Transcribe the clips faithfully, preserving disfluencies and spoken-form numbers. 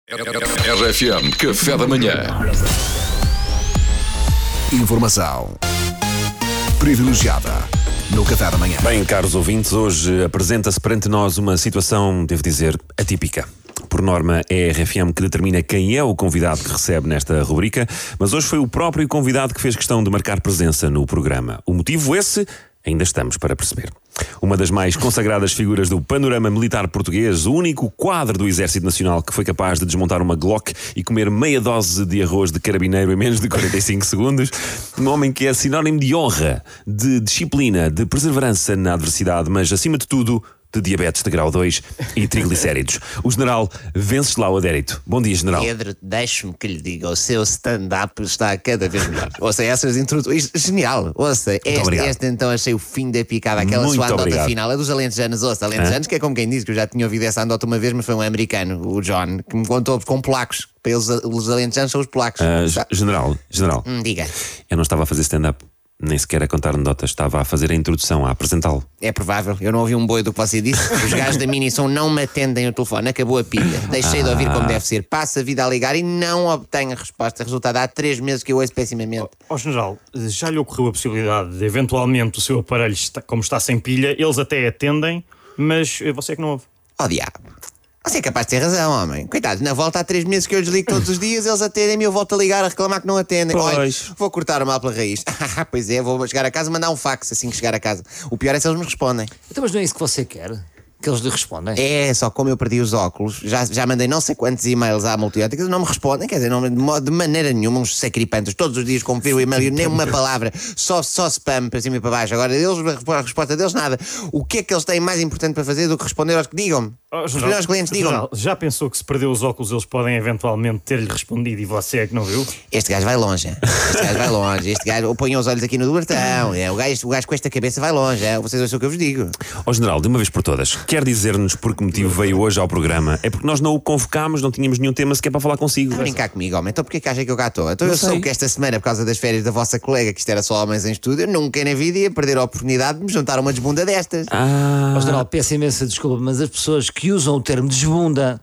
R F M Café da Manhã. Informação privilegiada no Café da Manhã. Bem, caros ouvintes, hoje apresenta-se perante nós uma situação, devo dizer, atípica. Por norma, é a R F M que determina quem é o convidado que recebe nesta rubrica, mas hoje foi o próprio convidado que fez questão de marcar presença no programa. O motivo esse, ainda estamos para perceber. Uma das mais consagradas figuras do panorama militar português, o único quadro do Exército Nacional que foi capaz de desmontar uma Glock e comer meia dose de arroz de carabineiro em menos de quarenta e cinco segundos. Um homem que é sinónimo de honra, de disciplina, de perseverança na adversidade, mas acima de tudo, de diabetes de grau dois e triglicéridos. O general Venceslau Adérito. Bom dia, general. Pedro, deixe-me que lhe diga, o seu stand-up está cada vez melhor. Ouça, essas introduções... Genial. Ouça, este, este então achei o fim da picada. Aquela Muito sua andota obrigado. final, é dos alentejanos. Ouça, alentejanos, que é como quem diz, que eu já tinha ouvido essa andota uma vez, mas foi um americano, o John, que me contou com polacos. Para eles, os alentejanos são os polacos. Ah, g- general, general, Hum, diga. eu não estava a fazer stand-up, nem sequer a contar anedotas, estava a fazer a introdução, a apresentá-lo. É provável, eu não ouvi um boi do que você disse. Os gajos da Mini Som não me atendem o telefone, acabou a pilha. Deixei de ouvir como deve ser. Passa a vida a ligar e não obtenho a resposta. Resultado, há três meses que eu ouço pessimamente. Ó general, já lhe ocorreu a possibilidade de eventualmente o seu aparelho, está- como está sem pilha, eles até atendem, mas eh, você é que não ouve. Oh diabo, você é capaz de ter razão, homem. Coitados, na volta há três meses que eu desligo todos os dias, eles atendem-me e eu volto a ligar a reclamar que não atendem. Pois. Olha, vou cortar o mal pela raiz. Ah, pois é, vou chegar a casa mandar um fax assim que chegar a casa. O pior é se eles me respondem. Então, mas não é isso que você quer? Que eles lhe respondem? É, só como eu perdi os óculos, já, já mandei não sei quantos e-mails à multiótica, eles não me respondem, quer dizer, não, de mo- de maneira nenhuma, uns sacripantes, todos os dias como ver o e-mail e nem uma palavra, só, só spam para cima e para baixo. Agora, eles, a resposta deles, nada. O que é que eles têm mais importante para fazer do que responder aos que digam-me? Ó, Responder aos clientes, digam-me. general, já pensou que se perdeu os óculos eles podem eventualmente ter-lhe respondido e você é que não viu? Este gajo vai longe, hein? Este gajo vai longe. Este gajo põe os olhos aqui no duartão. É, o, gajo, o gajo com esta cabeça vai longe. É? Vocês ouçam o que eu vos digo. Ó general, de uma vez por todas, quer dizer-nos por que motivo veio hoje ao programa? É porque nós não o convocámos, não tínhamos nenhum tema sequer para falar consigo. Vai brincar comigo, homem. Então porquê que acha que eu cá estou? Então Não eu sei. soube que esta semana, por causa das férias da vossa colega, que isto era só homens em estúdio, eu nunca na vida ia perder a oportunidade de me juntar a uma desbunda destas. Ah, Ó, general, peço imensa desculpa, mas as pessoas que usam o termo desbunda,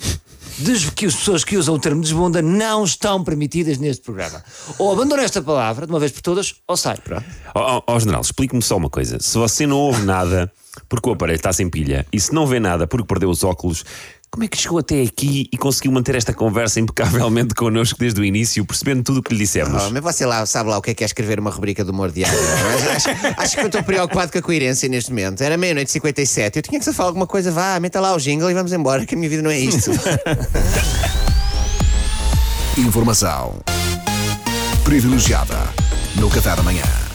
des- que as pessoas que usam o termo desbunda não estão permitidas neste programa. Ou abandona esta palavra de uma vez por todas, ou sai. Ó ó, ó, general, explique-me só uma coisa. Se você não ouve nada porque o aparelho está sem pilha e se não vê nada porque perdeu os óculos, como é que chegou até aqui e conseguiu manter esta conversa impecavelmente connosco desde o início, percebendo tudo o que lhe dissemos? Oh, mas você lá sabe lá o que é que é escrever uma rubrica do humor diário. Mas acho, acho que eu estou preocupado com a coerência neste momento. Era meia-noite e cinquenta e sete. Eu tinha que se falar alguma coisa. Vá, meta lá o jingle e vamos embora, que a minha vida não é isto. Informação privilegiada no Café da Manhã.